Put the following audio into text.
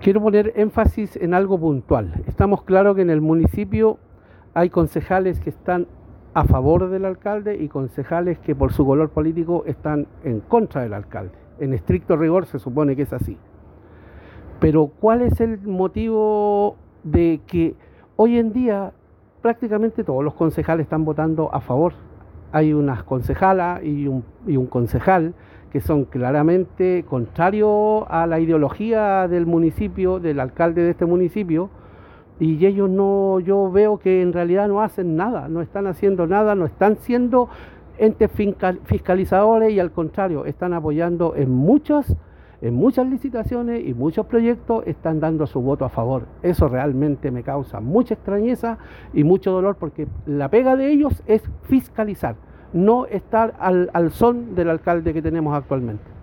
Quiero poner énfasis en algo puntual. Estamos claros que en el municipio hay concejales que están a favor del alcalde y concejales que por su color político están en contra del alcalde. En estricto rigor se supone que es así. Pero ¿cuál es el motivo de que hoy en día prácticamente todos los concejales están votando a favor? Hay unas concejalas y un concejal que son claramente contrarios a la ideología del municipio, del alcalde de este municipio, y ellos no, yo veo que en realidad no hacen nada, no están haciendo nada, no están siendo entes fiscalizadores y al contrario, están apoyando en muchas licitaciones y muchos proyectos, están dando su voto a favor. Eso realmente me causa mucha extrañeza y mucho dolor porque la pega de ellos es fiscalizar, no estar al son del alcalde que tenemos actualmente.